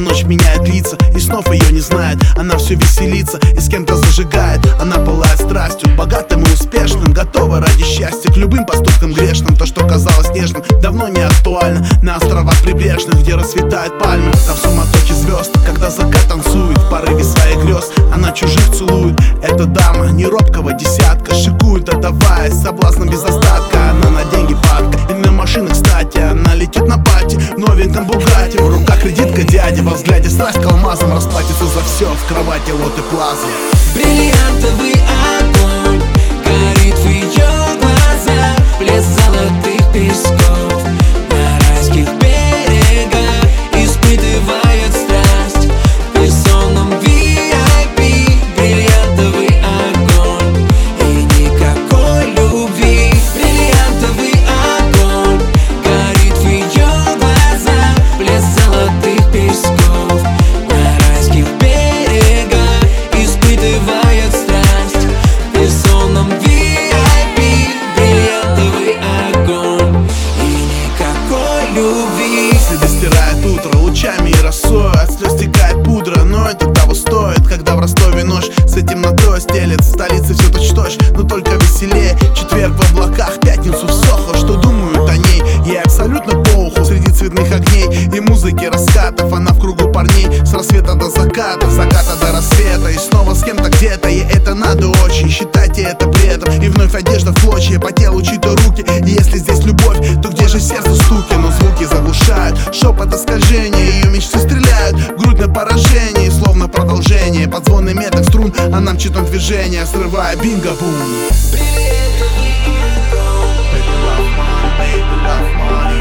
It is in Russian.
ночь меняет лица, и снов ее не знает. Она все веселится и с кем-то зажигает. Она пылает страстью, богатым и успешным, готова ради счастья к любым поступкам грешным. То, что казалось нежным, давно не актуально. На островах прибрежных, где расцветают пальмы, там суматохи звезд, когда закат танцует в порыве своих грез, она чужих целует. Эта дама не робкого десятка, шикует, отдаваясь соблазнам без остатка. Она на деньги падка, и на машины, кстати. Она летит на пати в новеньком Бугатти. В руках кредитка дяди, во взгляде страсть к алмазам. Расплатится за все в кровати Лотте Плаза. Бриллиантовый огонь горит в ее глазах, блеск золотых песков на райских берегах, испытывает страсть в персонном VIP. Бриллиантовый огонь и никакой любви. Бриллиантовый огонь горит в ее глазах, блеск золотых песков на райских берегах, испытывает страсть в персонном VIP. Бриллиантовый огонь и никакой любви. Следы стирает утро лучами и росою, от слез стекает пудра, но это того стоит. Когда в Ростове ночь с этим темнотой стелет, в столице все точь-в-точь, но только веселее. Четверг в облаках, пятницу в Сохо. Что думают о ней? Ей абсолютно похуй. Среди цветных огней и музыки раскатов она в кругу парней с рассвета до заката, с заката до рассвета. И снова с кем-то где-то, ей это надо очень. Считайте это бредом, и вновь одежда в клочья, по телу чьи-то руки. И если здесь любовь, то где же сердце стуки? Но звуки заглушают шепот и скольжение, ее мечты стреляют в грудь на поражение, словно продолжение. Под звоны меток струн она мчит на движение, срывая бинго-бум. Бриллиантовый огонь, Baby, love money, baby, love money.